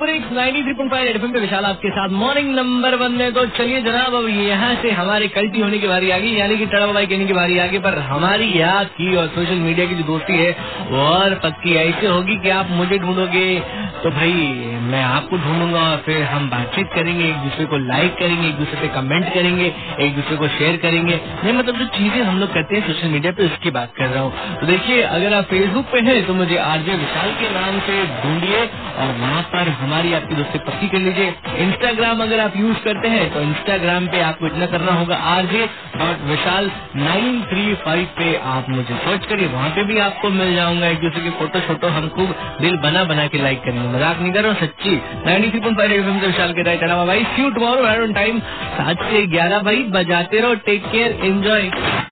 Super hits 93.5 FM पे विशाल आपके साथ मॉर्निंग नंबर 1 में। तो चलिए जनाब, अब यहाँ से हमारे कल्टी होने की बारी आ गई, यानी कि टड़ा बाई कहने की बारी आ गई। पर हमारी याद की और सोशल मीडिया की जो दोस्ती है वो और पक्की ऐसे होगी कि आप मुझे ढूंढोगे तो भाई मैं आपको ढूंढूंगा, और फिर हम बातचीत करेंगे, एक दूसरे को लाइक करेंगे, एक दूसरे पे कमेंट करेंगे, एक दूसरे को शेयर करेंगे। नहीं मतलब जो चीजें हम लोग करते हैं सोशल मीडिया पे उसकी बात कर रहा हूँ। तो देखिए, अगर आप फेसबुक पे हैं तो मुझे आरजे विशाल के नाम से ढूंढिए और वहाँ पर हमारी आपकी दोस्ती पक्की कर लीजिए। इंस्टाग्राम अगर आप यूज करते हैं तो इंस्टाग्राम पे आपको इतना करना होगा, RJ.Vishal 935 पे आप मुझे सर्च करिए, वहाँ पे भी आपको मिल जाऊंगा। एक दूसरे के फोटो हम खूब दिल बना बना के लाइक करेंगे, मजाक नहीं कर रहा हूँ, सच्ची। 93.5 एफएम से विशाल के राइट भाई। सी यू टुमारो टाइम 7 से 11 भाई, बजाते रहो, टेक केयर, एंजॉय।